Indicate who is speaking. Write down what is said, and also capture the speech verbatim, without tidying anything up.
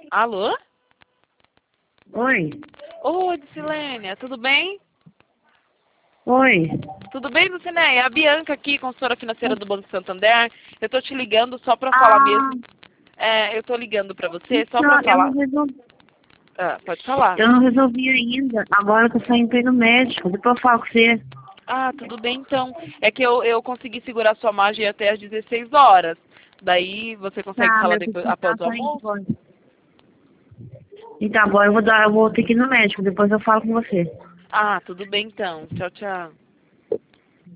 Speaker 1: Alô?
Speaker 2: Oi.
Speaker 1: Oi, Dicilênia, tudo bem?
Speaker 2: Oi.
Speaker 1: Tudo bem, Dulcineia? É a Bianca aqui, consultora financeira do Banco Santander. Eu tô te ligando só pra falar
Speaker 2: Ah,
Speaker 1: mesmo. É, eu tô ligando pra você só
Speaker 2: não,
Speaker 1: pra
Speaker 2: eu não
Speaker 1: falar.
Speaker 2: resolvi.
Speaker 1: Ah, pode falar.
Speaker 2: Eu não resolvi ainda. Agora eu tô saindo pra ir no médico. Depois eu falo com você.
Speaker 1: Ah, tudo bem então. É que eu, eu consegui segurar sua margem até às dezesseis horas. Daí você consegue
Speaker 2: Tá,
Speaker 1: falar
Speaker 2: mas eu
Speaker 1: depois,
Speaker 2: preciso
Speaker 1: após
Speaker 2: ficar
Speaker 1: o
Speaker 2: saindo
Speaker 1: almoço?
Speaker 2: agora. Então agora eu vou dar, eu vou ter que ir no médico. Depois eu falo com você.
Speaker 1: Ah, tudo bem então. Tchau, tchau.